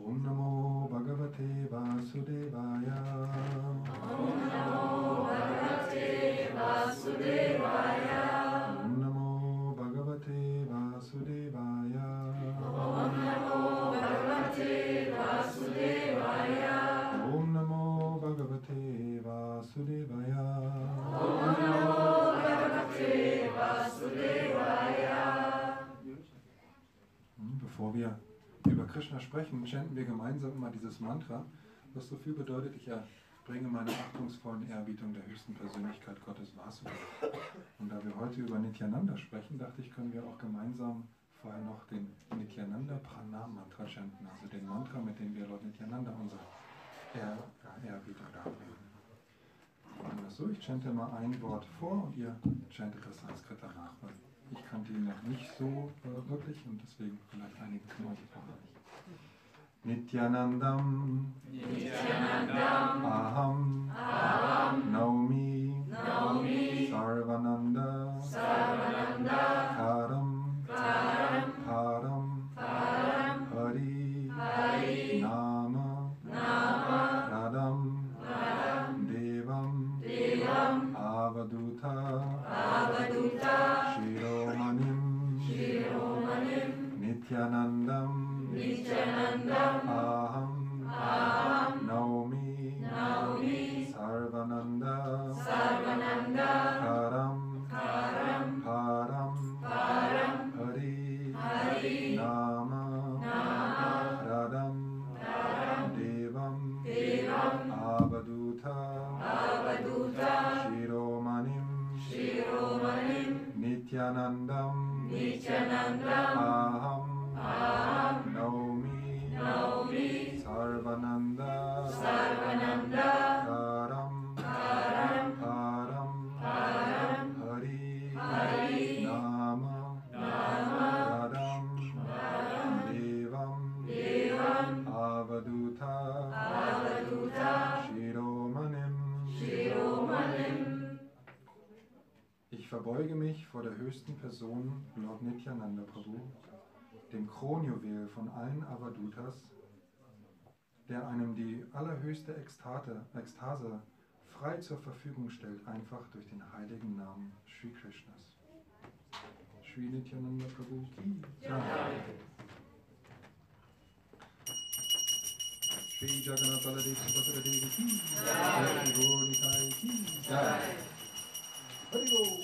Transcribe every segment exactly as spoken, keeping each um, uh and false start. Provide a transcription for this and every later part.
Om Namo Bhagavate Vasudevaya. Om Namo Bhagavate Vasudevaya. Om Namo Bhagavate Vasudevaya. Om Namo Bhagavate Vasudevaya. Om Namo Bhagavate Vasudevaya. Om Namo Bhagavate Vasudevaya. Bevor wir über Krishna sprechen, chanten wir gemeinsam immer dieses Mantra, was so viel bedeutet: Ich erbringe meine achtungsvollen Ehrerbietung der höchsten Persönlichkeit Gottes Vasudeva. Und da wir heute über Nityananda sprechen, dachte ich, können wir auch gemeinsam vorher noch den Nityananda Pranam Mantra chanten, also den Mantra, mit dem wir Lord Nityananda unsere Ehr Ehrerbietung darbringen. Wir machen das so: Ich chante mal ein Wort vor und ihr chantet das Sanskrit danach, weil ich kannte ihn noch nicht so äh, wirklich und deswegen vielleicht einige von euch vorher nicht. Nityanandam, Nityanandam, Aham, Aham, Naumi, Naumi, Sarvananda, Sarvananda, Karam, Karam, Param, Param, Hari, Hari, Nama, Nama, Radam, Radam, Devam, Devam, Avaduta, Avaduta, Shiromanim, Shiromanim, Nityanandam, Nityanandam, Aham, Aham, Naumi, Naumi, Sarvananda, Sarvananda, Karam, Karam, Param, Param, Hari, Hari, Nama, Nama, Radam, Radam, Devam, Devam, Avaduta, Avaduta, Shiromanim, Shiromanim, Nityanandam, Nityanandam, Aham, Aham, Naumi, Naumi, Sarvananda, Sarvananda, Karam, Karam, Param, Param, Hari, Hari, Nama, Nama, Radam, Radam, Devam, Devam, Avaduta, Avaduta, Shiromanim. Shiromanim. Ich verbeuge mich vor der höchsten Person, Lord Nityananda Prabhu, dem Kronjuwel von allen Avadutas, der einem die allerhöchste Ekstate, Ekstase frei zur Verfügung stellt, einfach durch den heiligen Namen Sri Krishnas. Sri Nityananda Prabhu ki Jai. Sri Jagannath Baladev Subhadra Devi ki Jai. Sri Gaur Nitai ki Jai. Haribo.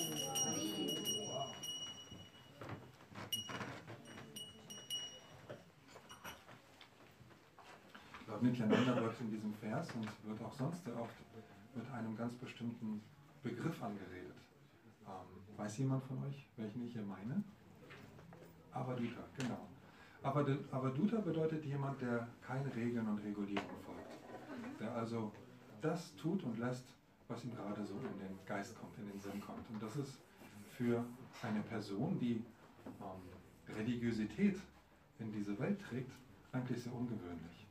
Lord Nityananda wird in diesem Vers und wird auch sonst sehr oft mit einem ganz bestimmten Begriff angeredet. Ähm, weiß jemand von euch, welchen ich hier meine? Avaduta, genau. Avaduta bedeutet jemand, der keine Regeln und Regulierungen folgt. Der also das tut und lässt, was ihm gerade so in den Geist kommt, in den Sinn kommt. Und das ist für eine Person, die ähm, Religiosität in diese Welt trägt, eigentlich sehr ungewöhnlich.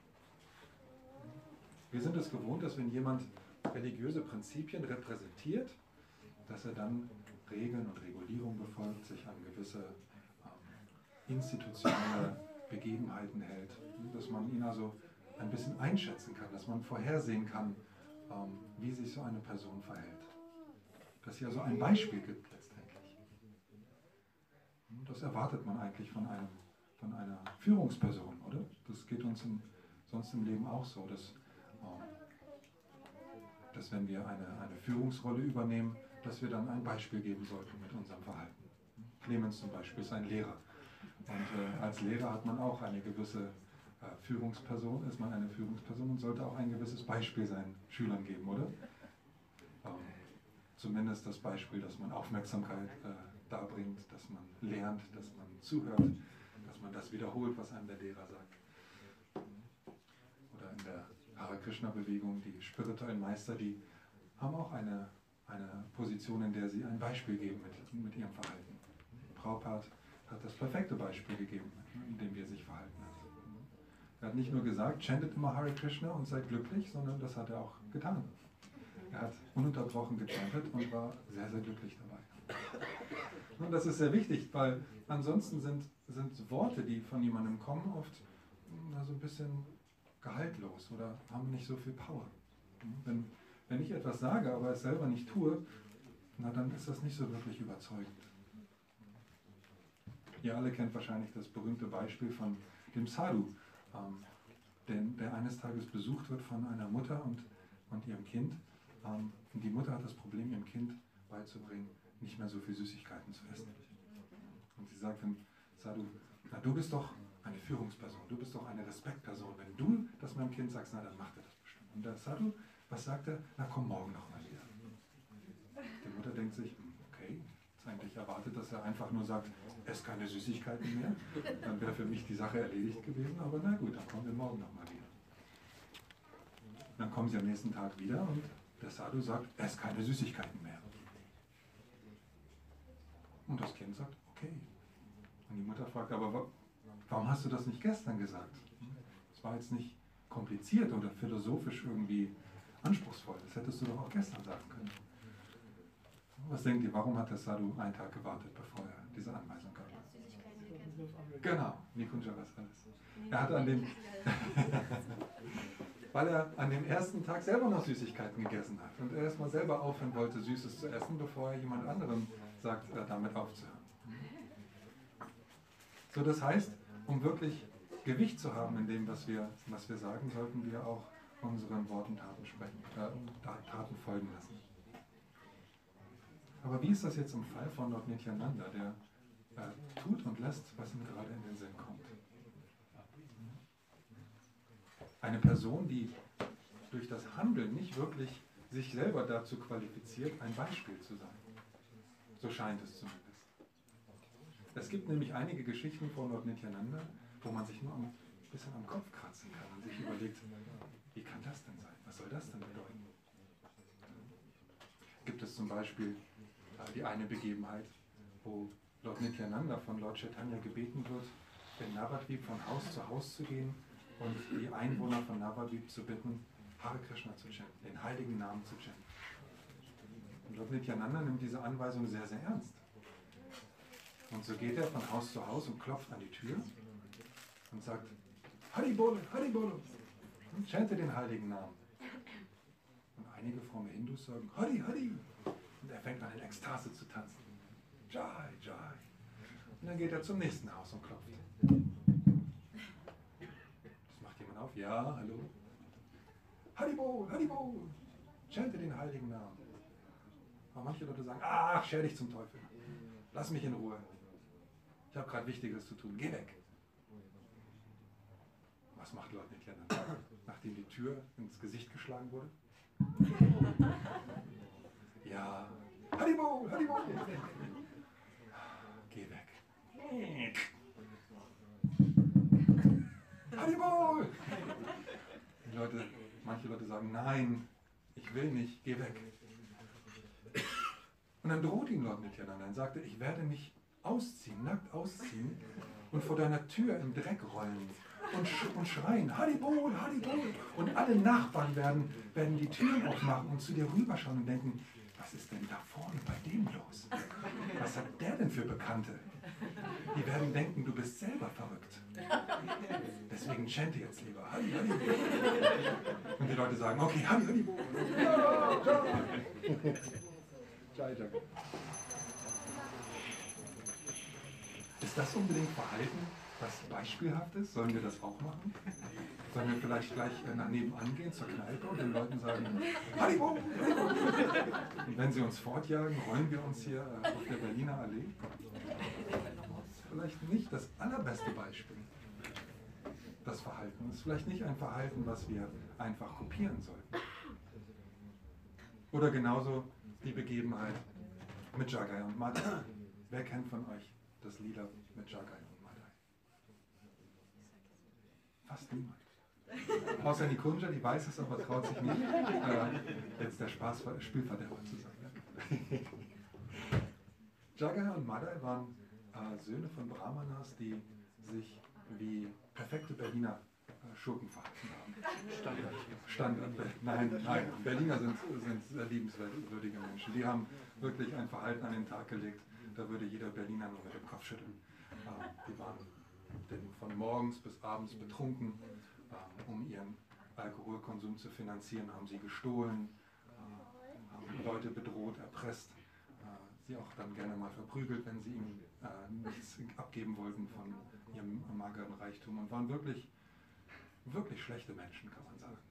Wir sind es gewohnt, dass wenn jemand religiöse Prinzipien repräsentiert, dass er dann Regeln und Regulierungen befolgt, sich an gewisse ähm, institutionelle Begebenheiten hält, dass man ihn also ein bisschen einschätzen kann, dass man vorhersehen kann, ähm, wie sich so eine Person verhält. Dass sie also ein Beispiel gibt letztendlich. Das erwartet man eigentlich von, einem, von einer Führungsperson, oder? Das geht uns im, sonst im Leben auch so, dass, ähm, dass wenn wir eine, eine Führungsrolle übernehmen, dass wir dann ein Beispiel geben sollten mit unserem Verhalten. Clemens zum Beispiel ist ein Lehrer. Und äh, als Lehrer hat man auch eine gewisse äh, Führungsperson, ist man eine Führungsperson und sollte auch ein gewisses Beispiel seinen Schülern geben, oder? Ähm, zumindest das Beispiel, dass man Aufmerksamkeit äh, darbringt, dass man lernt, dass man zuhört, dass man das wiederholt, was einem der Lehrer sagt. Oder in der Hare Krishna-Bewegung, die spirituellen Meister, die haben auch eine, eine Position, in der sie ein Beispiel geben mit, mit ihrem Verhalten. Prabhupada hat das perfekte Beispiel gegeben, in dem er sich verhalten hat. Er hat nicht nur gesagt, chantet immer Hare Krishna und seid glücklich, sondern das hat er auch getan. Er hat ununterbrochen gechantet und war sehr, sehr glücklich dabei. Und das ist sehr wichtig, weil ansonsten sind, sind Worte, die von jemandem kommen, oft so ein bisschen gehaltlos oder haben nicht so viel Power. Wenn, wenn ich etwas sage, aber es selber nicht tue, na dann ist das nicht so wirklich überzeugend. Ihr alle kennt wahrscheinlich das berühmte Beispiel von dem Sadhu, ähm, den, der eines Tages besucht wird von einer Mutter und, und ihrem Kind. Ähm, und die Mutter hat das Problem, ihrem Kind beizubringen, nicht mehr so viel Süßigkeiten zu essen. Und sie sagt dem Sadhu, na du bist doch eine Führungsperson, du bist doch eine Respektperson. Wenn du das meinem Kind sagst, na dann macht er das bestimmt. Und der Sadhu, was sagt er? Na komm morgen nochmal wieder. Die Mutter denkt sich, okay, ist eigentlich erwartet, dass er einfach nur sagt, ess keine Süßigkeiten mehr. Dann wäre für mich die Sache erledigt gewesen, aber na gut, dann kommen wir morgen nochmal wieder. Dann kommen sie am nächsten Tag wieder und der Sadhu sagt, ess keine Süßigkeiten mehr. Und das Kind sagt, okay. Und die Mutter fragt, aber warum hast du das nicht gestern gesagt? Das war jetzt nicht kompliziert oder philosophisch irgendwie anspruchsvoll. Das hättest du doch auch gestern sagen können. Was denkt ihr, warum hat der Sadhu einen Tag gewartet, bevor er diese Anweisung gab? Genau, Nikunja weiß alles. Er hat an dem, weil er an dem ersten Tag selber noch Süßigkeiten gegessen hat und er erstmal selber aufhören wollte, Süßes zu essen, bevor er jemand anderem sagt, damit aufzuhören. So, das heißt, um wirklich Gewicht zu haben in dem, was wir, was wir sagen, sollten wir auch unseren Worten Taten sprechen, äh, Taten folgen lassen. Aber wie ist das jetzt im Fall von Lord Nityananda, der äh, tut und lässt, was ihm gerade in den Sinn kommt? Eine Person, die durch das Handeln nicht wirklich sich selber dazu qualifiziert, ein Beispiel zu sein. So scheint es zumindest. Es gibt nämlich einige Geschichten von Lord Nityananda, wo man sich nur ein bisschen am Kopf kratzen kann und sich überlegt, wie kann das denn sein? Was soll das denn bedeuten? Gibt es zum Beispiel äh, die eine Begebenheit, wo Lord Nityananda von Lord Chaitanya gebeten wird, in Navadvip von Haus zu Haus zu gehen und die Einwohner von Navadvip zu bitten, Hare Krishna zu chanten, den heiligen Namen zu chanten. Und Lord Nityananda nimmt diese Anweisung sehr, sehr ernst. Und so geht er von Haus zu Haus und klopft an die Tür und sagt, Haribolo, Haribolo, und chante den heiligen Namen. Und einige fromme Hindus sagen, Hari, Hari. Und er fängt an in Ekstase zu tanzen. Jai, Jai. Und dann geht er zum nächsten Haus und klopft. Das macht jemand auf, ja, hallo. Haribol, Haribol, chante den heiligen Namen. Aber manche Leute sagen, ach, scher dich zum Teufel. Lass mich in Ruhe. Ich habe gerade Wichtigeres zu tun. Geh weg. Was macht Lord Nityananda, nachdem die Tür ins Gesicht geschlagen wurde? Ja. Haribol, Haribol. Geh weg. Haribol. Die Leute, manche Leute sagen, nein, ich will nicht, geh weg. Und dann droht ihn Lord Nityananda und sagte, ich werde mich ausziehen, nackt ausziehen und vor deiner Tür im Dreck rollen und, sch und schreien, Haribol, Haribol. Und alle Nachbarn werden, werden die Türen aufmachen und zu dir rüberschauen und denken, was ist denn da vorne bei dem los? Was hat der denn für Bekannte? Die werden denken, du bist selber verrückt. Deswegen chante jetzt lieber, Hari, Hari. Und die Leute sagen, okay, Hari, Haribol. Ja, ja. Ist das unbedingt Verhalten, was beispielhaft ist? Sollen wir das auch machen? Sollen wir vielleicht gleich nach nebenan gehen zur Kneipe und den Leuten sagen, Haribol! Und wenn sie uns fortjagen, rollen wir uns hier auf der Berliner Allee? Das ist vielleicht nicht das allerbeste Beispiel. Das Verhalten ist vielleicht nicht ein Verhalten, was wir einfach kopieren sollten. Oder genauso die Begebenheit mit Jagai und Madai. Wer kennt von euch das Lieder mit Jagai und Madai? Fast niemand. Außer Nikunja, die weiß es, aber traut sich nicht, äh, jetzt der Spaß Spielverderber zu sein. Jagai und Madai waren äh, Söhne von Brahmanas, die sich wie perfekte Berliner äh, Schurken verhalten haben. Standard. Standard. Nein, nein. Berliner sind, sind sehr liebenswürdige Menschen. Die haben wirklich ein Verhalten an den Tag gelegt. Da würde jeder Berliner nur mit dem Kopf schütteln. Äh, die waren denn von morgens bis abends betrunken, äh, um ihren Alkoholkonsum zu finanzieren, haben sie gestohlen, äh, haben Leute bedroht, erpresst, äh, sie auch dann gerne mal verprügelt, wenn sie ihnen äh, nichts abgeben wollten von ihrem mageren Reichtum und waren wirklich, wirklich schlechte Menschen, kann man sagen.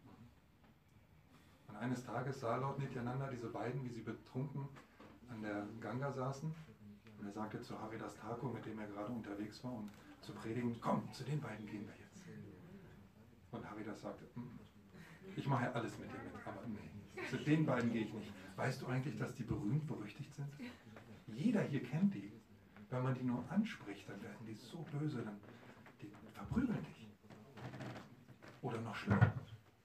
Und eines Tages sah Lord Nityananda diese beiden, wie sie betrunken an der Ganga saßen. Und er sagte zu Haridas Thakur, mit dem er gerade unterwegs war, um zu predigen, komm, zu den beiden gehen wir jetzt. Und Haridas sagte, ich mache ja alles mit dir mit, aber nee, zu den beiden gehe ich nicht. Weißt du eigentlich, dass die berühmt berüchtigt sind? Jeder hier kennt die. Wenn man die nur anspricht, dann werden die so böse, dann die verprügeln dich. Oder noch schlimmer.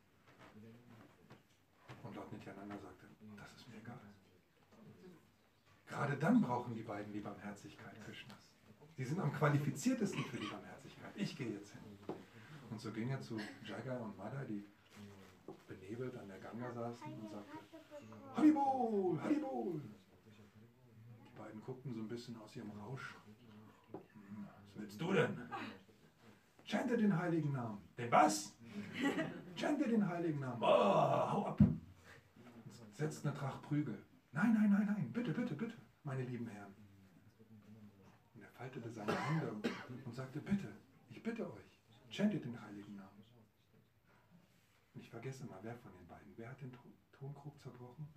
Und Lord Nityananda sagte, das ist mir egal. Gerade dann brauchen die beiden die Barmherzigkeit Krishnas. Sie sind am qualifiziertesten für die Barmherzigkeit. Ich gehe jetzt hin. Und so ging er zu Jagai und Madai, die benebelt an der Ganga saßen und sagte, Haribol, Haribol. Die beiden guckten so ein bisschen aus ihrem Rausch. Was willst du denn? Chante den heiligen Namen. Den was? Chante den heiligen Namen. Oh, hau ab. Und setzt eine Tracht Prügel. Nein, nein, nein, nein, bitte, bitte, bitte, meine lieben Herren. Und er faltete seine Hände und sagte, bitte, ich bitte euch, chantet den heiligen Namen. Und ich vergesse mal, wer von den beiden, wer hat den Tonkrug zerbrochen?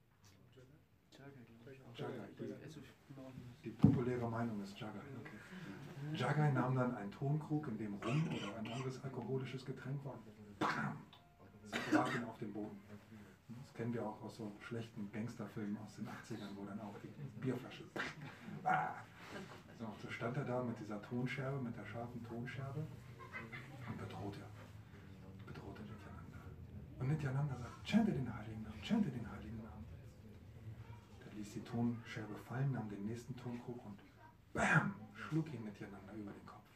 Jagai. Die, die populäre Meinung ist Jagai. Okay. Jagai nahm dann einen Tonkrug, in dem Rum oder ein anderes alkoholisches Getränk war. Bam! Es brach ihn auf den Boden. Das kennen wir auch aus so schlechten Gangsterfilmen aus den achtzigern, wo dann auch die Bierflasche. Ah! So, so stand er da mit dieser Tonscherbe, mit der scharfen Tonscherbe und bedrohte, bedrohte Nityananda. Und Nityananda sagt, chante den heiligen Namen, chante den heiligen Namen. Der ließ die Tonscherbe fallen, nahm den nächsten Tonkrug und bam, schlug ihn Nityananda über den Kopf.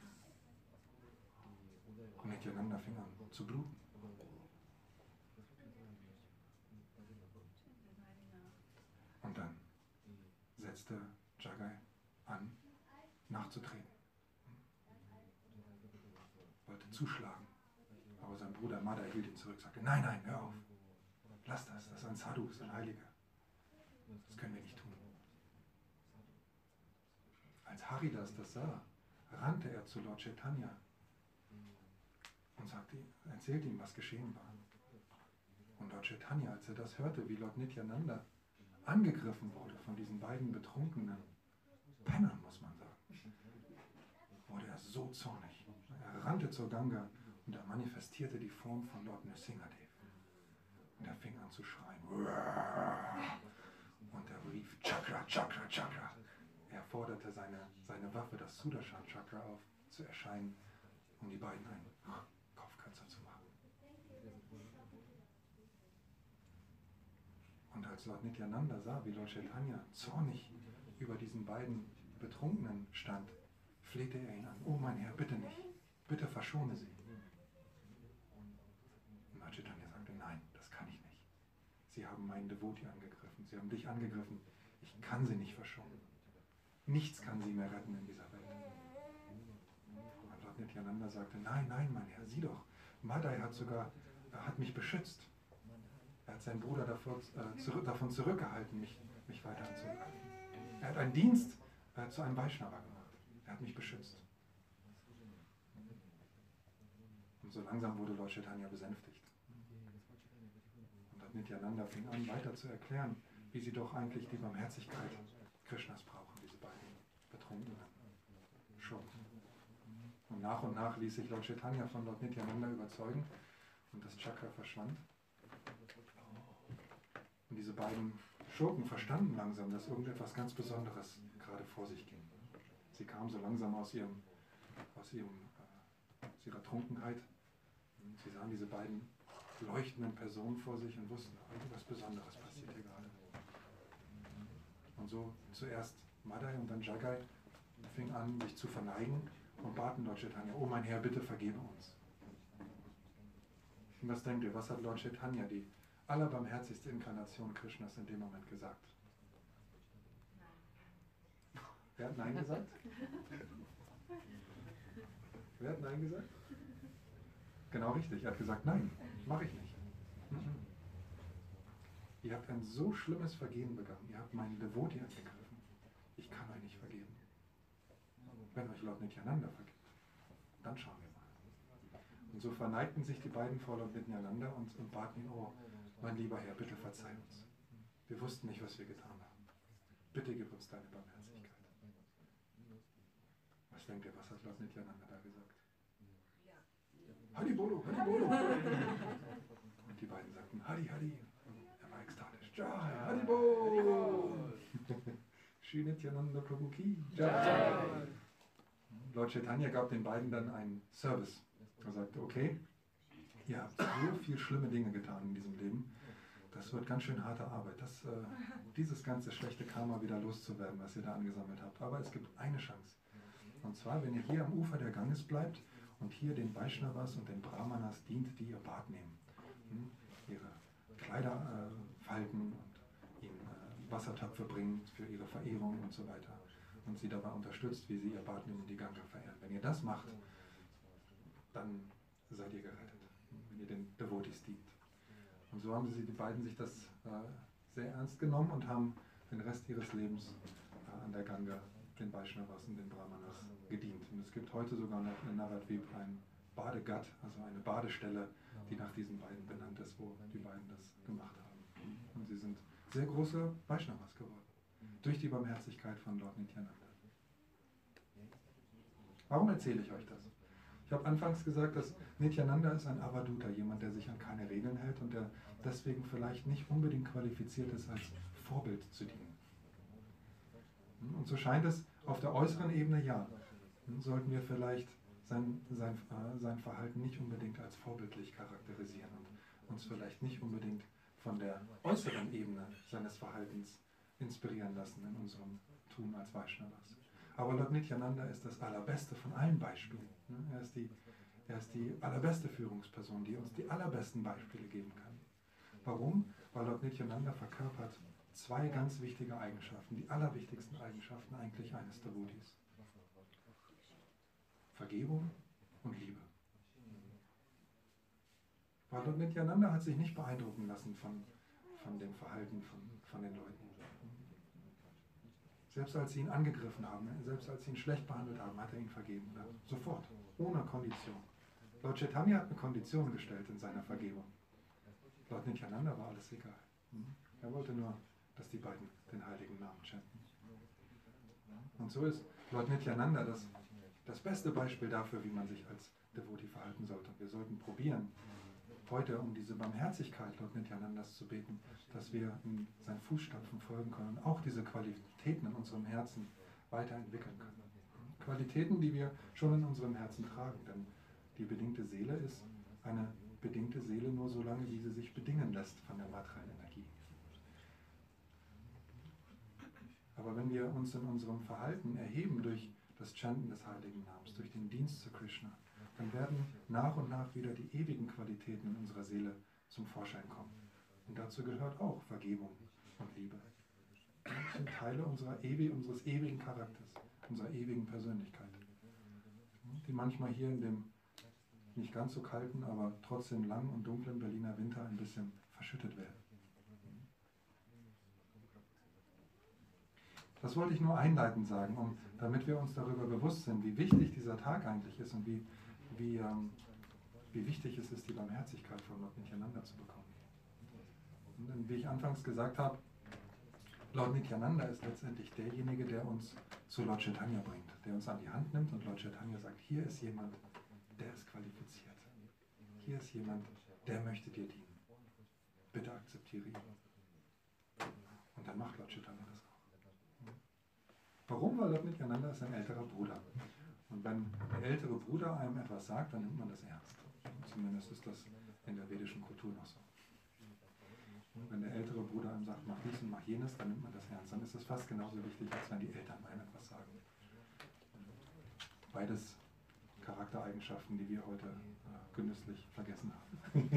Und Nityananda fing an zu bluten. Und dann setzte Jagai an, nachzutreten. Wollte zuschlagen. Aber sein Bruder Madai hielt ihn zurück, sagte, nein, nein, hör auf. Lass das, das ist ein Sadhu, das ist ein Heiliger. Das können wir nicht tun. Als Haridas das sah, rannte er zu Lord Chaitanya und sagte, erzählte ihm, was geschehen war. Und Lord Chaitanya, als er das hörte, wie Lord Nityananda angegriffen wurde von diesen beiden betrunkenen Pennern, muss man sagen, wurde er so zornig. Er rannte zur Ganga und er manifestierte die Form von Lord Nrsingadev. Und er fing an zu schreien. Und er rief Chakra, Chakra, Chakra. Er forderte seine, seine Waffe, das Sudarshan Chakra, auf, zu erscheinen, um die beiden einen Kopfkratzer zu machen. Und als Lord Nityananda sah, wie Lord Chaitanya zornig über diesen beiden Betrunkenen stand, flehte er ihn an. Oh mein Herr, bitte nicht. Bitte verschone sie. Und Lord Chaitanya sagte, nein, das kann ich nicht. Sie haben meinen Devotee angegriffen. Sie haben dich angegriffen. Ich kann sie nicht verschonen. Nichts kann sie mehr retten in dieser Welt. Und Lord Nityananda sagte, nein, nein, mein Herr, sieh doch. Madai hat sogar, er hat mich beschützt. Er hat seinen Bruder davor, äh, zurück, davon zurückgehalten, mich, mich weiter anzugreifen. Er hat einen Dienst äh, zu einem Vaishnava gemacht. Er hat mich beschützt. Und so langsam wurde Lord Chaitanya besänftigt. Und Lord Nityananda fing an, weiter zu erklären, wie sie doch eigentlich die Barmherzigkeit Krishnas brauchen, diese beiden betrunkenen Schurken. Und nach und nach ließ sich Lord Chaitanya von Lord Nityananda überzeugen und das Chakra verschwand. Und diese beiden Schurken verstanden langsam, dass irgendetwas ganz Besonderes gerade vor sich ging. Sie kamen so langsam aus, ihrem, aus, ihrem, äh, aus ihrer Trunkenheit. Sie sahen diese beiden leuchtenden Personen vor sich und wussten, irgendwas Besonderes passiert hier gerade. Und so zuerst Madai und dann Jagai fing an, sich zu verneigen und baten Lord Chaitanya, oh mein Herr, bitte vergebe uns. Und was denkt ihr, was hat Lord Chaitanya, die allerbarmherzigste Inkarnation Krishnas, in dem Moment gesagt? Wer hat Nein gesagt? Wer hat Nein gesagt? Genau richtig, er hat gesagt, nein, mache ich nicht. Mhm. Ihr habt ein so schlimmes Vergehen begangen, ihr habt meinen Devoti angegriffen. Ich kann euch nicht vergeben. Wenn euch Lord Nityananda vergibt, dann schauen wir mal. Und so verneigten sich die beiden vor Lord Nityananda und, und baten ihn, oh, mein lieber Herr, bitte verzeih uns. Wir wussten nicht, was wir getan haben. Bitte gib uns deine Barmherzigkeit. Was denkt ihr, was hat Lord Nityananda da gesagt? Hari Bolo, Hari Bolo. Und die beiden sagten, Hari, Hari. Er war ekstatisch. Jai, Hari Bolo. Shri Nityananda Prabhu Ki Jai. Lord Chaitanya gab den beiden dann einen Service. Er sagte, okay, ihr habt so viel schlimme Dinge getan in diesem Leben. Das wird ganz schön harte Arbeit, das, äh, dieses ganze schlechte Karma wieder loszuwerden, was ihr da angesammelt habt. Aber es gibt eine Chance. Und zwar, wenn ihr hier am Ufer der Ganges bleibt und hier den Vaishnavas und den Brahmanas dient, die ihr Bad nehmen. Hm? Ihre Kleider äh, falten und ihnen äh, Wassertöpfe bringt für ihre Verehrung und so weiter. Und sie dabei unterstützt, wie sie ihr Bad nehmen und die Ganga verehren. Wenn ihr das macht, dann seid ihr gerettet, wenn ihr den Devotis dient. Und so haben sie, die beiden sich das äh, sehr ernst genommen und haben den Rest ihres Lebens äh, an der Ganga den Vaishnavas und den Brahmanas gedient. Und es gibt heute sogar noch in Navadvip ein Badegat, also eine Badestelle, die nach diesen beiden benannt ist, wo die beiden das gemacht haben. Und sie sind sehr große Vaishnavas geworden, durch die Barmherzigkeit von Lord Nityananda. Warum erzähle ich euch das? Ich habe anfangs gesagt, dass Nityananda ist ein Avaduta, jemand, der sich an keine Regeln hält und der deswegen vielleicht nicht unbedingt qualifiziert ist, als Vorbild zu dienen. Und so scheint es auf der äußeren Ebene, ja, sollten wir vielleicht sein, sein, äh, sein Verhalten nicht unbedingt als vorbildlich charakterisieren und uns vielleicht nicht unbedingt von der äußeren Ebene seines Verhaltens inspirieren lassen in unserem Tun als Vaishnavas. Aber Lord Nityananda ist das allerbeste von allen Beispielen. Er ist, die, er ist die allerbeste Führungsperson, die uns die allerbesten Beispiele geben kann. Warum? Weil Lord Nityananda verkörpert zwei ganz wichtige Eigenschaften, die allerwichtigsten Eigenschaften eigentlich eines Devotis. Vergebung und Liebe. Weil Lord Nityananda hat sich nicht beeindrucken lassen von, von dem Verhalten von, von den Leuten. Selbst als sie ihn angegriffen haben, selbst als sie ihn schlecht behandelt haben, hat er ihn vergeben. Sofort, ohne Kondition. Lord Chaitanya hat eine Kondition gestellt in seiner Vergebung. Lord Nityananda war alles egal. Er wollte nur, dass die beiden den heiligen Namen chanten. Und so ist Lord Nityananda das, das beste Beispiel dafür, wie man sich als Devotee verhalten sollte. Wir sollten probieren, heute um diese Barmherzigkeit Lord Nityanandas zu beten, dass wir in seinen Fußstapfen folgen können und auch diese Qualitäten in unserem Herzen weiterentwickeln können. Qualitäten, die wir schon in unserem Herzen tragen, denn die bedingte Seele ist eine bedingte Seele nur so lange, wie sie sich bedingen lässt von der materiellen Energie. Aber wenn wir uns in unserem Verhalten erheben durch das Chanten des heiligen Namens, durch den Dienst zu Krishna, dann werden nach und nach wieder die ewigen Qualitäten in unserer Seele zum Vorschein kommen. Und dazu gehört auch Vergebung und Liebe. Das sind Teile unserer ewi- unseres ewigen Charakters, unserer ewigen Persönlichkeit, die manchmal hier in dem nicht ganz so kalten, aber trotzdem langen und dunklen Berliner Winter ein bisschen verschüttet werden. Das wollte ich nur einleitend sagen, um, damit wir uns darüber bewusst sind, wie wichtig dieser Tag eigentlich ist und wie, wie, ähm, wie wichtig es ist, die Barmherzigkeit von Lord Nityananda zu bekommen. Und dann, wie ich anfangs gesagt habe, Lord Nityananda ist letztendlich derjenige, der uns zu Lord Chaitanya bringt, der uns an die Hand nimmt und Lord Chaitanya sagt, hier ist jemand, der ist qualifiziert. Hier ist jemand, der möchte dir dienen. Bitte akzeptiere ihn. Und dann macht Lord Chaitanya das auch. Warum? Weil Lord Nityananda ist ein älterer Bruder. Und wenn der ältere Bruder einem etwas sagt, dann nimmt man das ernst. Zumindest ist das in der vedischen Kultur noch so. Und wenn der ältere Bruder einem sagt, mach dies und mach jenes, dann nimmt man das ernst. Dann ist es fast genauso wichtig, als wenn die Eltern einem etwas sagen. Beides Charaktereigenschaften, die wir heute äh, genüsslich vergessen haben.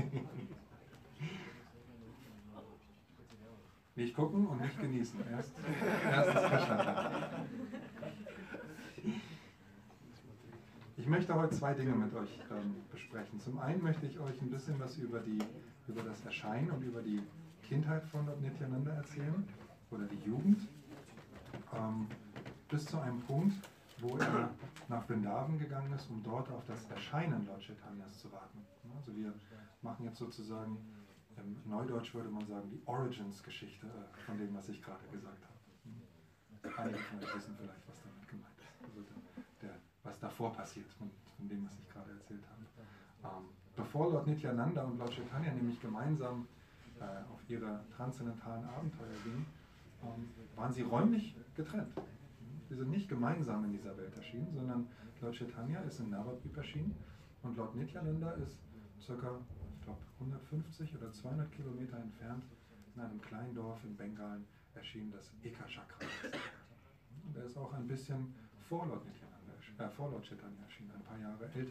Nicht gucken und nicht genießen. Erst, erst das Krishna. Ich möchte möchte heute zwei Dinge mit euch ähm, besprechen. Zum einen möchte ich euch ein bisschen was über, die, über das Erscheinen und über die Kindheit von Lord Nityananda erzählen oder die Jugend, ähm, bis zu einem Punkt, wo er nach Vrindavan gegangen ist, um dort auf das Erscheinen Lord Chaitanyas zu warten. Also wir machen jetzt sozusagen, im Neudeutsch würde man sagen, die Origins-Geschichte äh, von dem, was ich gerade gesagt habe. Einige von euch wissen vielleicht, was damit gemeint ist. Also der, der, was davor passiert von, von dem, was ich gerade erzählt habe. Ähm, bevor Lord Nityananda und Lord Chaitanya nämlich gemeinsam äh, auf ihre transzendentalen Abenteuer gingen, ähm, waren sie räumlich getrennt. Sie sind nicht gemeinsam in dieser Welt erschienen, sondern Lord Chaitanya ist in Navadvip erschienen und Lord Nityananda ist circa, ich glaube, hundertfünfzig oder zweihundert Kilometer entfernt in einem kleinen Dorf in Bengalen erschienen, das Ekachakra ist. Und er ist auch ein bisschen vor Lord Nityananda, äh, vor Lord Chaitanya erschienen, ein paar Jahre älter.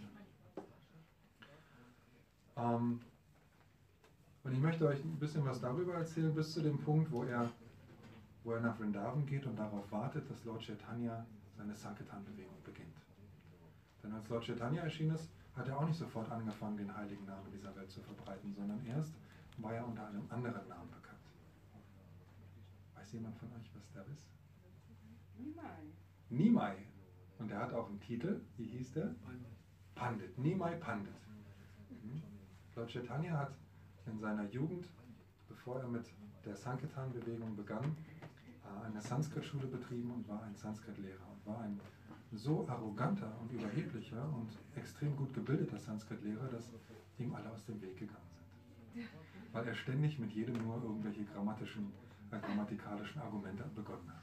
Ähm, und ich möchte euch ein bisschen was darüber erzählen, bis zu dem Punkt, wo er wo er nach Vrindavan geht und darauf wartet, dass Lord Chaitanya seine Sankirtan-Bewegung beginnt. Denn als Lord Chaitanya erschienen ist, hat er auch nicht sofort angefangen, den heiligen Namen dieser Welt zu verbreiten, sondern erst war er unter einem anderen Namen bekannt. Weiß jemand von euch, was der ist? Nimai. Nimai. Und er hat auch einen Titel. Wie hieß der? Pandit. Nimai Pandit. Mhm. Lord Chaitanya hat in seiner Jugend, bevor er mit der Sankirtan-Bewegung begann, eine Sanskrit-Schule betrieben und war ein Sanskrit-Lehrer und war ein so arroganter und überheblicher und extrem gut gebildeter Sanskrit-Lehrer, dass ihm alle aus dem Weg gegangen sind. Weil er ständig mit jedem nur irgendwelche grammatischen, äh, grammatikalischen Argumente begonnen hat.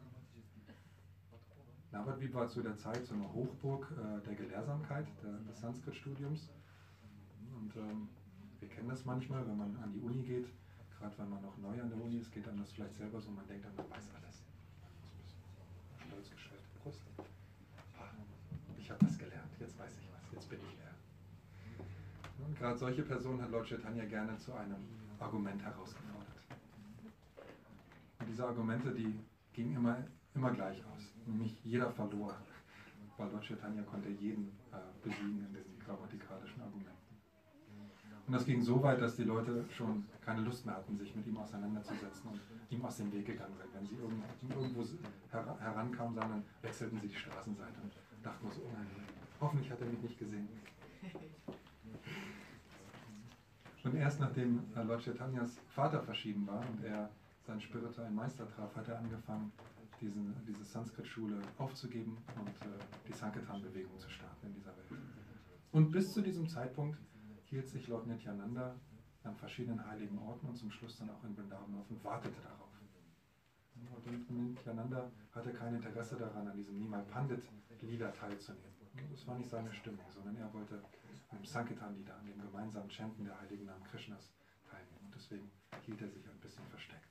Navadvip war zu der Zeit so eine Hochburg äh, der Gelehrsamkeit, der, des Sanskrit-Studiums. Und ähm, wir kennen das manchmal, wenn man an die Uni geht. Gerade wenn man noch neu an der Uni ist, geht einem das vielleicht selber so, man denkt dann, man weiß alles. Stolz geschwellte Brust. Ich habe das gelernt, jetzt weiß ich was, jetzt bin ich Lehrer. Und gerade solche Personen hat Lord Chaitanya gerne zu einem Argument herausgefordert. Und diese Argumente, die gingen immer, immer gleich aus. Nämlich jeder verlor, weil Lord Chaitanya konnte jeden äh, besiegen in diesen grammatikalischen Argumenten. Und das ging so weit, dass die Leute schon keine Lust mehr hatten, sich mit ihm auseinanderzusetzen und ihm aus dem Weg gegangen sind. Wenn sie irgendwo her herankamen, dann wechselten sie die Straßenseite und dachten so, oh nein, hoffentlich hat er mich nicht gesehen. Und erst nachdem Lord Chaitanyas Vater verschieden war und er seinen spirituellen Meister traf, hat er angefangen, diesen, diese Sanskrit-Schule aufzugeben und äh, die Sankirtan-Bewegung zu starten in dieser Welt. Und bis zu diesem Zeitpunkt hielt sich Lord Nityananda an verschiedenen heiligen Orten und zum Schluss dann auch in Vrindavan auf und wartete darauf. Und Nityananda hatte kein Interesse daran, an diesem Nimai Pandit-Lieder teilzunehmen. Das war nicht seine Stimmung, sondern er wollte an dem Sankirtan-Lieder, an dem gemeinsamen Chanten der heiligen Namen Krishnas teilnehmen. Und deswegen hielt er sich ein bisschen versteckt.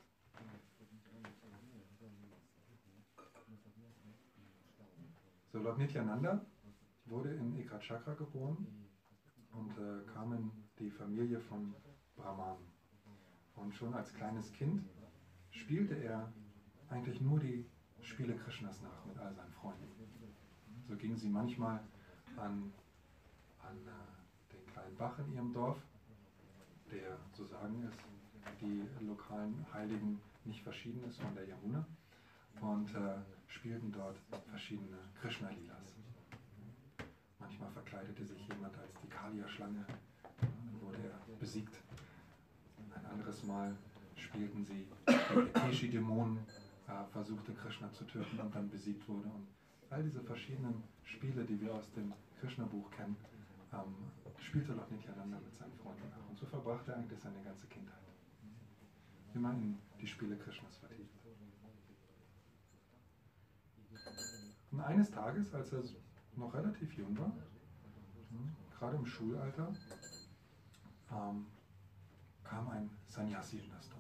So, Lord Nityananda wurde in Ekachakra geboren und äh, kam in die Familie von Brahmanen. Und schon als kleines Kind spielte er eigentlich nur die Spiele Krishnas nach mit all seinen Freunden. So gingen sie manchmal an, an äh, den kleinen Bach in ihrem Dorf, der, so sagen es, die lokalen Heiligen nicht verschieden ist von der Yamuna, und äh, spielten dort verschiedene Krishna-Lilas. Manchmal verkleidete sich jemand als die Kaliya-Schlange, dann wurde er besiegt. Ein anderes Mal spielten sie die Keshi-Dämonen, äh, versuchte Krishna zu töten und dann besiegt wurde. Und all diese verschiedenen Spiele, die wir aus dem Krishna-Buch kennen, ähm, spielte Lord Nityananda mit seinen Freunden nach. Und so verbrachte er eigentlich seine ganze Kindheit. Immer in die Spiele Krishnas vertieft. Und eines Tages, als er noch relativ jung war, gerade im Schulalter, ähm, kam ein Sannyasi in das Dorf.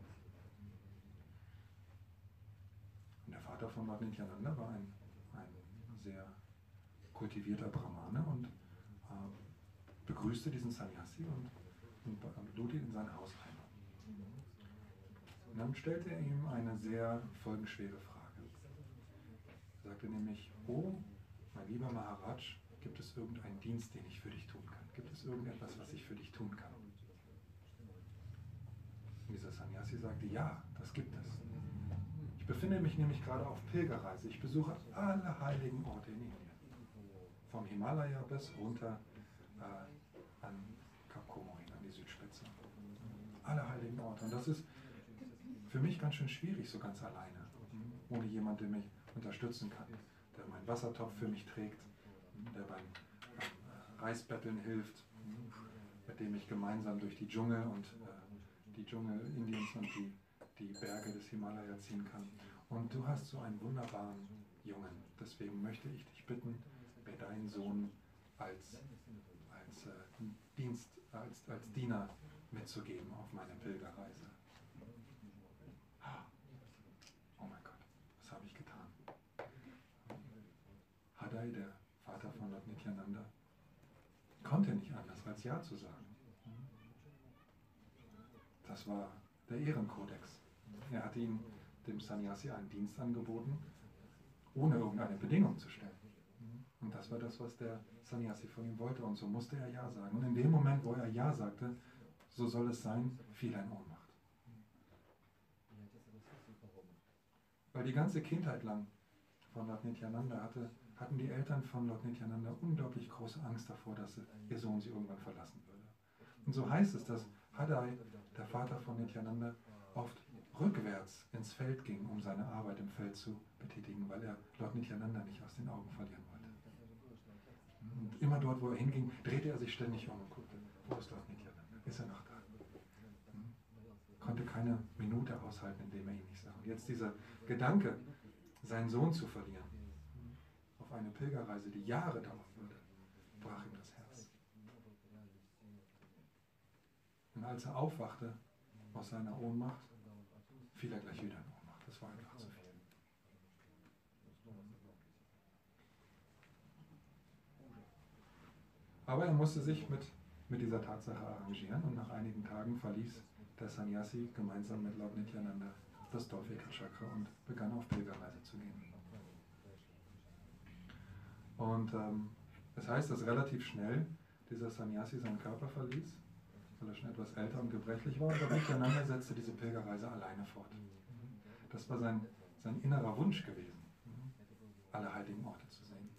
Und der Vater von Lord Nityananda war ein, ein sehr kultivierter Brahmane und äh, begrüßte diesen Sannyasi und, und, und lud ihn in sein Haus ein. Und dann stellte er ihm eine sehr folgenschwere Frage. Er sagte nämlich: Oh, mein lieber Maharaj, gibt es irgendeinen Dienst, den ich für dich tun kann? Gibt es irgendetwas, was ich für dich tun kann? Und dieser Sannyasi sagte, ja, das gibt es. Ich befinde mich nämlich gerade auf Pilgerreise. Ich besuche alle heiligen Orte in Indien. Vom Himalaya bis runter äh, an Kap Comorin, an die Südspitze. Alle heiligen Orte. Und das ist für mich ganz schön schwierig, so ganz alleine. Ohne jemanden, der mich unterstützen kann. Der meinen Wassertopf für mich trägt. Der beim, beim Reisbetteln hilft. Mit dem ich gemeinsam durch die Dschungel und äh, die Dschungel Indiens und die, die Berge des Himalaya ziehen kann. Und du hast so einen wunderbaren Jungen. Deswegen möchte ich dich bitten, mir deinen Sohn als, als, äh, Dienst, als, als Diener mitzugeben auf meine Pilgerreise. Oh mein Gott, was habe ich getan? Hadai, der Vater von Lord Nityananda, konnte nicht anders als Ja zu sagen. Das war der Ehrenkodex. Er hatte ihm, dem Sannyasi, einen Dienst angeboten, ohne irgendeine Bedingung zu stellen. Und das war das, was der Sannyasi von ihm wollte. Und so musste er Ja sagen. Und in dem Moment, wo er Ja sagte, so soll es sein, fiel er in Ohnmacht. Weil die ganze Kindheit lang von Lord Nityananda hatte, hatten die Eltern von Lord Nityananda unglaublich große Angst davor, dass ihr Sohn sie irgendwann verlassen würde. Und so heißt es, dass Hadai, der Vater von Nityananda, oft rückwärts ins Feld ging, um seine Arbeit im Feld zu betätigen, weil er Lord Nityananda nicht aus den Augen verlieren wollte. Und immer dort, wo er hinging, drehte er sich ständig um und guckte, wo ist Lord Nityananda? Ist er noch da? Hm? Konnte keine Minute aushalten, indem er ihn nicht sah. Und jetzt dieser Gedanke, seinen Sohn zu verlieren, auf eine Pilgerreise, die Jahre dauern würde, brach ihm das Herz. Und als er aufwachte aus seiner Ohnmacht, fiel er gleich wieder in Ohnmacht. Das war einfach zu viel. Aber er musste sich mit, mit dieser Tatsache arrangieren und nach einigen Tagen verließ der Sannyasi gemeinsam mit Lord Nityananda das Dorf Ekachakra und begann auf Pilgerreise zu gehen. Und ähm, es heißt, dass relativ schnell dieser Sannyasi seinen Körper verließ, weil er schon etwas älter und gebrechlich war, und Lord Nityananda setzte diese Pilgerreise alleine fort. Das war sein, sein innerer Wunsch gewesen, alle heiligen Orte zu sehen.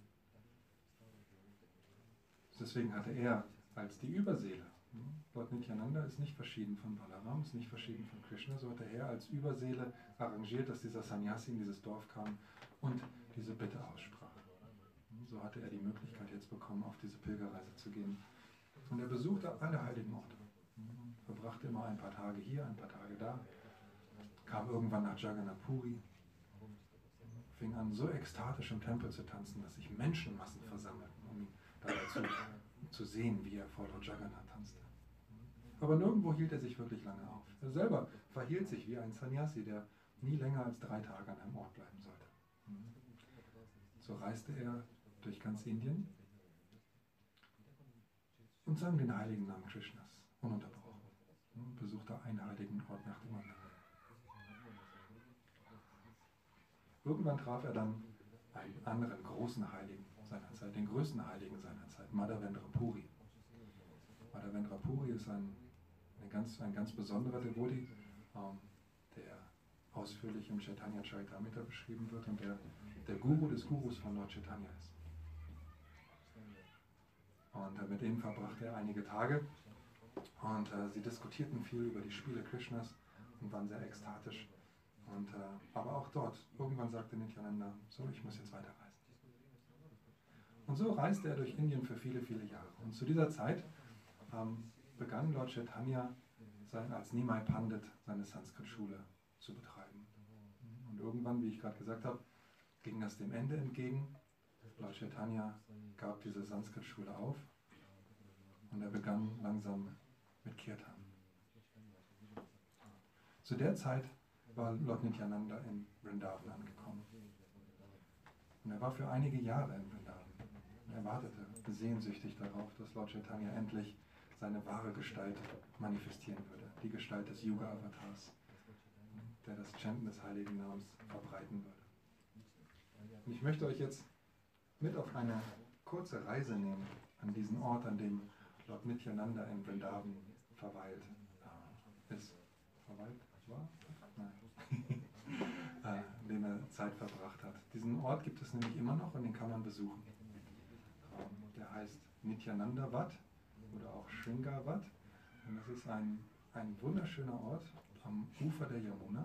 Deswegen hatte er als die Überseele, Lord Nityananda ist nicht verschieden von Balaram, ist nicht verschieden von Krishna, so hatte er als Überseele arrangiert, dass dieser Sannyasi in dieses Dorf kam und diese Bitte aussprach. So hatte er die Möglichkeit jetzt bekommen, auf diese Pilgerreise zu gehen. Und er besuchte alle heiligen Orte, verbrachte immer ein paar Tage hier, ein paar Tage da, kam irgendwann nach Jagannath Puri, fing an, so ekstatisch im Tempel zu tanzen, dass sich Menschenmassen versammelten, um ihn dabei zu, zu sehen, wie er vor Lord Jagannath tanzte. Aber nirgendwo hielt er sich wirklich lange auf. Er selber verhielt sich wie ein Sannyasi, der nie länger als drei Tage an einem Ort bleiben sollte. So reiste er durch ganz Indien und sang den heiligen Namen Krishnas, ununterbrochen. Besuchte einen heiligen Ort nach dem anderen. Irgendwann traf er dann einen anderen großen Heiligen seiner Zeit, den größten Heiligen seiner Zeit, Madhavendra Puri. Madhavendra Puri ist ein, ein, ganz, ein ganz besonderer Devotee, ähm, der ausführlich im Chaitanya Charitamrita beschrieben wird und der der Guru des Gurus von Lord Chaitanya ist. Und äh, mit ihm verbrachte er einige Tage und äh, sie diskutierten viel über die Spiele Krishnas und waren sehr ekstatisch. Und, äh, aber auch dort, irgendwann sagte Nityananda, so, ich muss jetzt weiterreisen. Und so reiste er durch Indien für viele, viele Jahre. Und zu dieser Zeit ähm, begann Lord Chaitanya sein, als Nimai Pandit seine Sanskrit-Schule zu betreiben. Und irgendwann, wie ich gerade gesagt habe, ging das dem Ende entgegen. Lord Chaitanya gab diese Sanskrit-Schule auf und er begann langsam mit Kirtan. Zu der Zeit war Lord Nityananda in Vrindavan angekommen. Und er war für einige Jahre in Vrindavan. Er wartete sehnsüchtig darauf, dass Lord Chaitanya endlich seine wahre Gestalt manifestieren würde, die Gestalt des Yuga-Avatars, der das Chanten des heiligen Namens verbreiten würde. Und ich möchte euch jetzt mit auf eine kurze Reise nehmen an diesen Ort, an dem Lord Nityananda in Vrindavan verweilt äh, ist. Verweilt? War? Nein. äh, in dem er Zeit verbracht hat. Diesen Ort gibt es nämlich immer noch und den kann man besuchen. Ähm, der heißt Nityananda Wat oder auch Shringavat. Und das ist ein, ein wunderschöner Ort am Ufer der Yamuna,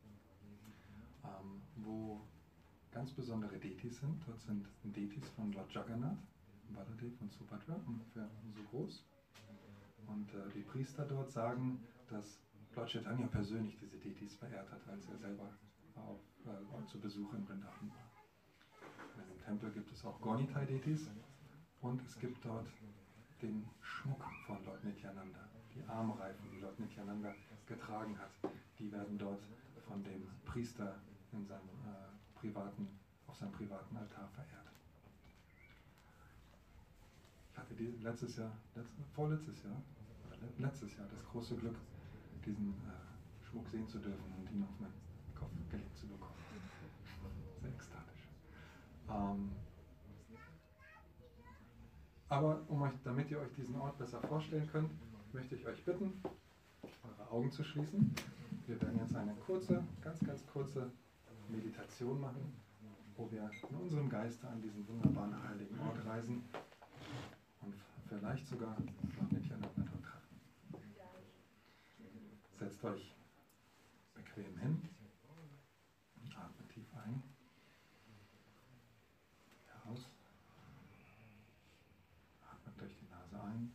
ähm, wo ganz besondere Detis sind. Dort sind Detis von Lord Jagannath, Baladev und Subhadra, ungefähr so groß. Und äh, die Priester dort sagen, dass Lord Chaitanya persönlich diese Detis verehrt hat, als er selber auf, äh, zu Besuch in Vrindavan war. In dem Tempel gibt es auch Gornitai-Detis und es gibt dort den Schmuck von Lord Nityananda. Die Armreifen, die Lord Nityananda getragen hat, die werden dort von dem Priester in seinem, äh, privaten, auf seinem privaten Altar verehrt. Ich hatte die, letztes Jahr, letzt, vorletztes Jahr, oder letztes Jahr das große Glück, diesen äh, Schmuck sehen zu dürfen und ihn auf meinen Kopf gelegt zu bekommen. Sehr ekstatisch. Ähm, aber um euch, damit ihr euch diesen Ort besser vorstellen könnt, möchte ich euch bitten, eure Augen zu schließen. Wir werden jetzt eine kurze, ganz, ganz kurze Meditation machen, wo wir in unserem Geiste an diesen wunderbaren heiligen Ort reisen und vielleicht sogar noch Nityananda dort treffen. Setzt euch bequem hin und atmet tief ein, wieder aus, atmet durch die Nase ein,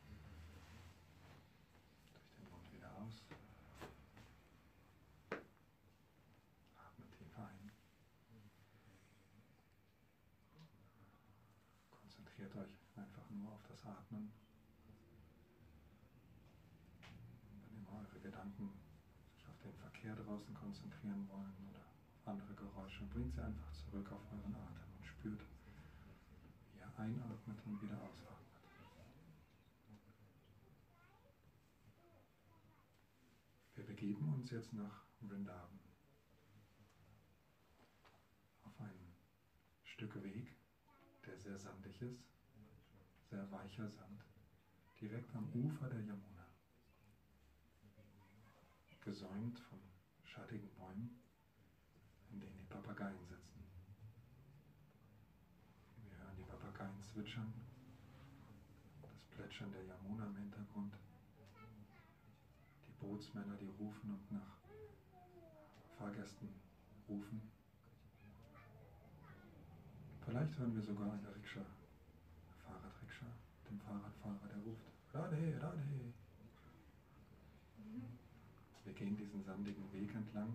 durch den Mund wieder aus, atmet tief ein. Konzentriert euch einfach nur auf das Atmen. Wenn immer eure Gedanken sich auf den Verkehr draußen konzentrieren wollen oder andere Geräusche, bringt sie einfach zurück auf euren Atem und spürt, wie ihr einatmet und wieder ausatmet. Wir begeben uns jetzt nach Vrindavan auf ein Stück Weg, der sehr sandig ist, sehr weicher Sand, direkt am Ufer der Yamuna, gesäumt von schattigen Bäumen, in denen die Papageien sitzen. Wir hören die Papageien zwitschern, das Plätschern der Yamuna im Hintergrund, die Bootsmänner, die rufen und nach Fahrgästen rufen. Vielleicht hören wir sogar eine Rikscha, eine Fahrradrikscha, den Fahrradfahrer, der ruft, Radhe, Radhe. Wir gehen diesen sandigen Weg entlang.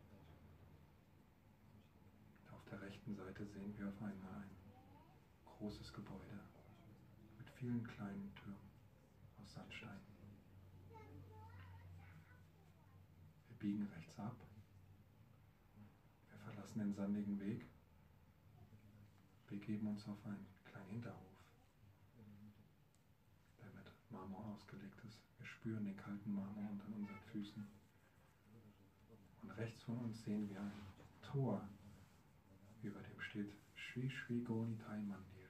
Auf der rechten Seite sehen wir auf einmal ein großes Gebäude mit vielen kleinen Türmen aus Sandstein. Wir biegen rechts ab. Wir verlassen den sandigen Weg. Begeben uns auf einen kleinen Hinterhof, der mit Marmor ausgelegt ist. Wir spüren den kalten Marmor unter unseren Füßen. Und rechts von uns sehen wir ein Tor, über dem steht Shri Shri Gornitai Mandir.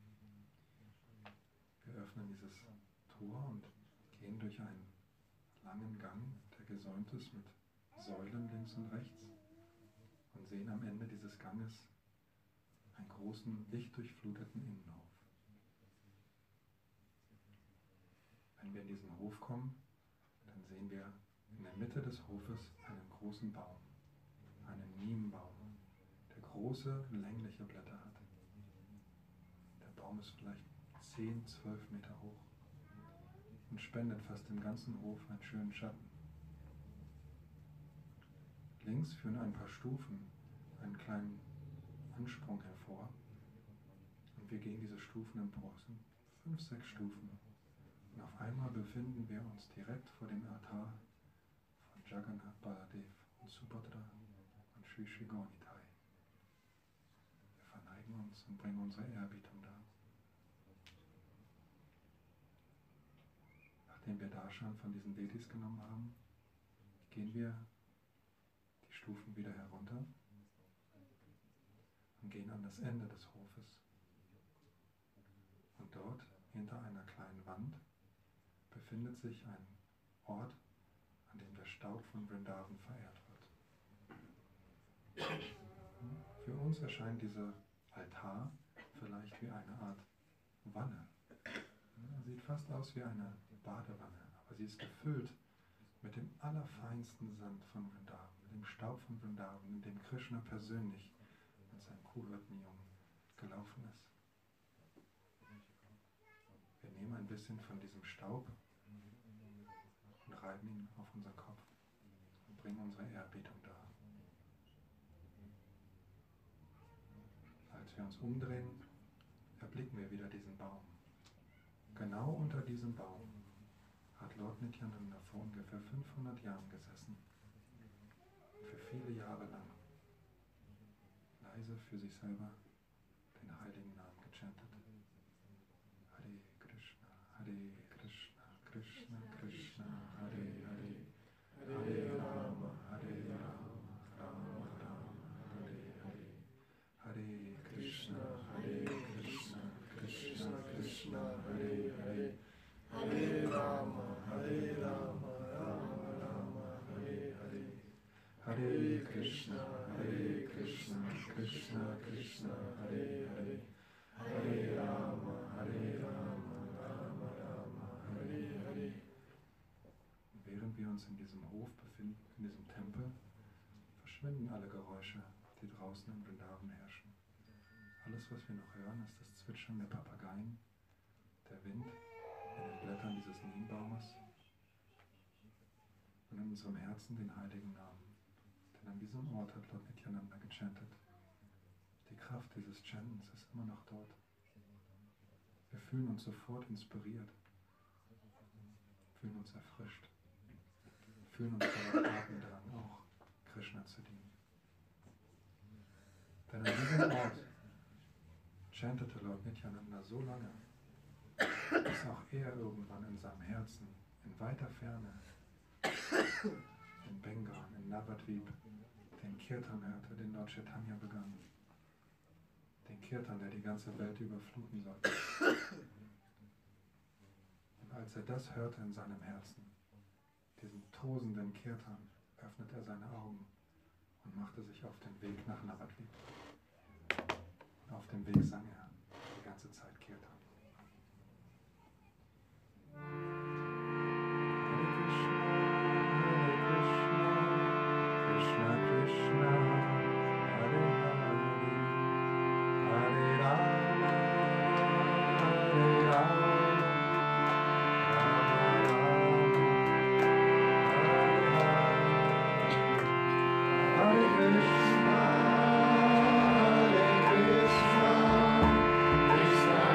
Wir öffnen dieses Tor und gehen durch einen langen Gang, der gesäumt ist mit Säulen links und rechts, und sehen am Ende dieses Ganges einen großen, lichtdurchfluteten Innenhof. Wenn wir in diesen Hof kommen, dann sehen wir in der Mitte des Hofes einen großen Baum, einen Niembaum, der große, längliche Blätter hat. Der Baum ist vielleicht zehn, zwölf Meter hoch und spendet fast dem ganzen Hof einen schönen Schatten. Links führen ein paar Stufen einen kleinen Ansprung hervor und wir gehen diese Stufen empor. Es sind fünf, sechs Stufen. Und auf einmal befinden wir uns direkt vor dem Altar von Jagannath, Baladev und Subhadra und Shri Shri Gornitai. Wir verneigen uns und bringen unsere Ehrerbietung dar. Nachdem wir Darshan von diesen Detis genommen haben, gehen wir die Stufen wieder herunter und gehen an das Ende des Hofes. dort, hinter einer kleinen Wand, befindet sich ein Ort, an dem der Staub von Vrindavan verehrt wird. Für uns erscheint dieser Altar vielleicht wie eine Art Wanne. Sieht fast aus wie eine Badewanne, aber sie ist gefüllt mit dem allerfeinsten Sand von Vrindavan, mit dem Staub von Vrindavan, in dem Krishna persönlich mit seinem Kuhhirtenjungen gelaufen ist. Wir nehmen ein bisschen von diesem Staub und reiben ihn auf unseren Kopf und bringen unsere Ehrerbietung dar. Als wir uns umdrehen, erblicken wir wieder diesen Baum. Genau unter diesem Baum hat Lord Nityananda vor ungefähr fünfhundert Jahren gesessen, für viele Jahre lang leise für sich selber den heiligen Namen gechantet. Hare Krishna, Hare Krishna, Krishna Krishna, Hare Hare, Hare Rama, Hare Rama, Rama Rama, Hare Hare, Hare Krishna, Hare Krishna, Krishna Krishna, Hare Hare, Hare Rama, Hare Rama, Rama Rama, Hare Hare, Hare Krishna, Hare Krishna, Krishna Krishna, Hare Hare, Hare Rama, Hare Rama, Rama Rama, Hare Hare. Während wir uns in diesem Hof befinden, in diesem Tempel, verschwinden alle Geräusche, die draußen in Vrindavan herrschen. Alles, was wir noch hören, ist das Zwitschern der Papageien, der Wind in den Blättern dieses Nimbaumes und in unserem Herzen den heiligen Namen. Denn an diesem Ort hat Lord Nityananda gechantet. Die Kraft dieses Chantens ist immer noch dort. Wir fühlen uns sofort inspiriert, fühlen uns erfrischt, fühlen uns voller Tatendrang, auch Krishna zu dienen. Denn an diesem Ort chantete Lord Nityananda so lange, bis auch er irgendwann in seinem Herzen, in weiter Ferne, in Bengal, in Navadvip, den Kirtan hörte, den Lord Chaitanya begann. Den Kirtan, der die ganze Welt überfluten sollte. Und als er das hörte in seinem Herzen, diesen tosenden Kirtan, öffnete er seine Augen und machte sich auf den Weg nach Navadvip. Und auf dem Weg sang er die ganze Zeit Kirtan. Krishna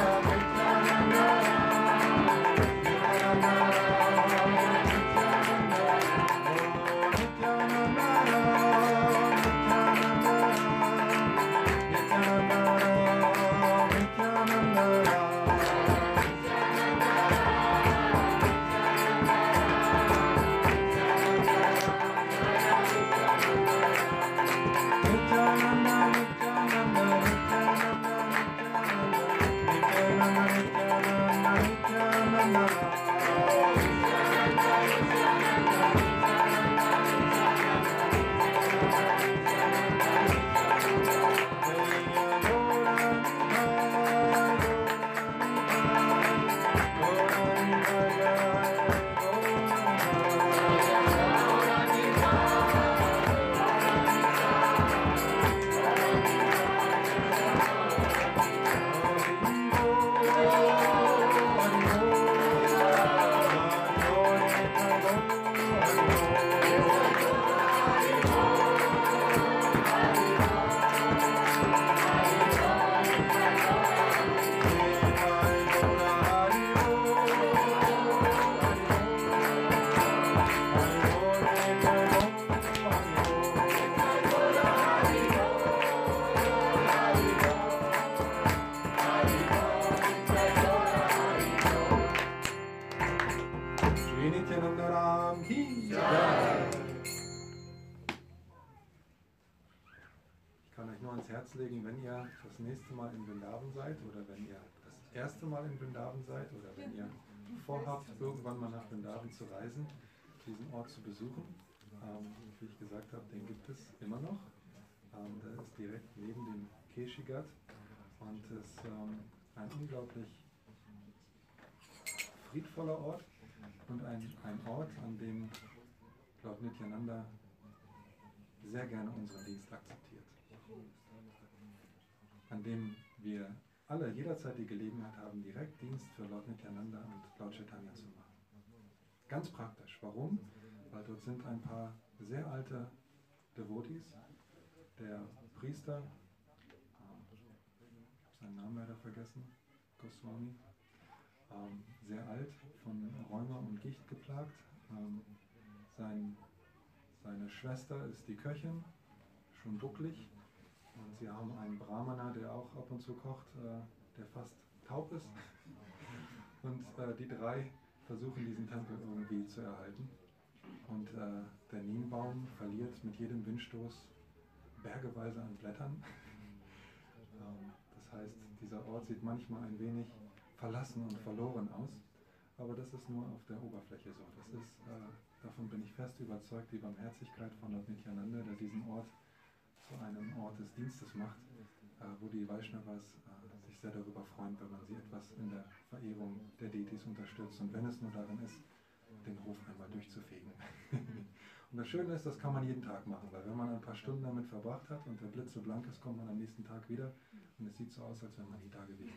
Legen, wenn ihr das nächste Mal in Vrindavan seid oder wenn ihr das erste Mal in Vrindavan seid oder wenn ihr vorhabt, irgendwann mal nach Vrindavan zu reisen, diesen Ort zu besuchen. Ähm, wie ich gesagt habe, den gibt es immer noch. Ähm, der ist direkt neben dem Keshi Ghat und ist ähm, ein unglaublich friedvoller Ort und ein, ein Ort, an dem Lord Nityananda sehr gerne unseren Dienst akzeptiert. An dem wir alle jederzeit die Gelegenheit haben, direkt Dienst für Lord Nityananda und Lord Chaitanya zu machen. Ganz praktisch. Warum? Weil dort sind ein paar sehr alte Devotees. Der Priester, äh, ich habe seinen Namen leider vergessen, Goswami, ähm, sehr alt, von Rheuma und Gicht geplagt. Ähm, sein, seine Schwester ist die Köchin, schon bucklig. Und sie haben einen Brahmana, der auch ab und zu kocht, äh, der fast taub ist. Und äh, die drei versuchen, diesen Tempel irgendwie zu erhalten. Und äh, der Neembaum verliert mit jedem Windstoß bergeweise an Blättern. ähm, das heißt, dieser Ort sieht manchmal ein wenig verlassen und verloren aus. Aber das ist nur auf der Oberfläche so. Das ist, äh, davon bin ich fest überzeugt, die Barmherzigkeit von Lord Nityananda, der diesen Ort zu einem Ort des Dienstes macht, äh, wo die Vaishnavas äh, sich sehr darüber freuen, wenn man sie etwas in der Verehrung der Deities unterstützt und wenn es nur darin ist, den Hof einmal durchzufegen. Und das Schöne ist, das kann man jeden Tag machen, weil wenn man ein paar Stunden damit verbracht hat und der Blitz so blank ist, kommt man am nächsten Tag wieder und es sieht so aus, als wenn man nie da gewesen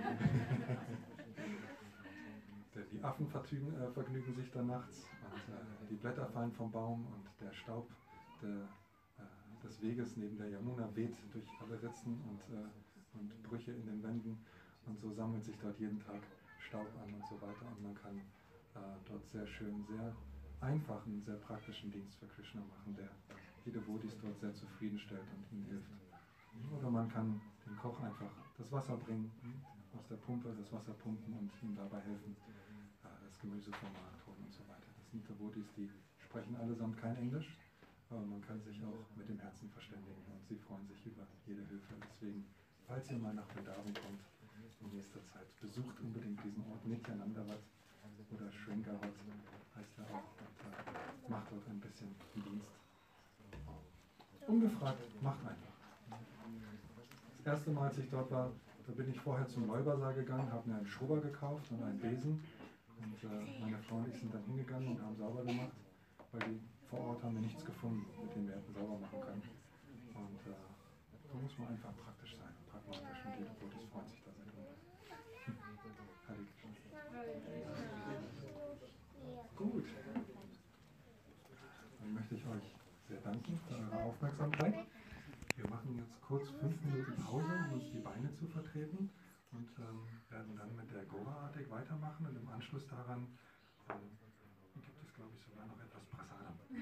wäre. Die Affen vergnügen, äh, vergnügen sich dann nachts und äh, die Blätter fallen vom Baum und der Staub der des Weges neben der Yamuna weht durch alle Ritzen und, äh, und Brüche in den Wänden und so sammelt sich dort jeden Tag Staub an und so weiter und man kann äh, dort sehr schön, sehr einfachen, sehr praktischen Dienst für Krishna machen, der die Devotees dort sehr zufriedenstellt und ihnen hilft. Oder man kann dem Koch einfach das Wasser bringen, aus der Pumpe das Wasser pumpen und ihm dabei helfen, äh, das Gemüse vom Markt holen und so weiter. Das sind Devotees, die sprechen allesamt kein Englisch. Aber man kann sich auch mit dem Herzen verständigen und sie freuen sich über jede Hilfe. Deswegen, falls ihr mal nach Vrindavan kommt, in nächster Zeit, besucht unbedingt diesen Ort. Nityanandavat oder Shringavat heißt er auch. Und äh, macht dort ein bisschen Dienst. Ungefragt, macht einfach. Das erste Mal, als ich dort war, da bin ich vorher zum Neubazar gegangen, habe mir einen Schrubber gekauft und einen Besen. Und äh, meine Frau und ich sind dann hingegangen und haben sauber gemacht, weil die vor Ort haben wir nichts gefunden, mit dem wir hätten sauber machen können. Und äh, da muss man einfach praktisch sein, pragmatisch und die Devotees freuen sich da sehr drüber. Hare Krishna. Gut. Dann möchte ich euch sehr danken für eure Aufmerksamkeit. Wir machen jetzt kurz fünf Minuten Pause, um uns die Beine zu vertreten. und ähm, werden dann mit der Gora-Artik weitermachen und im Anschluss daran ähm,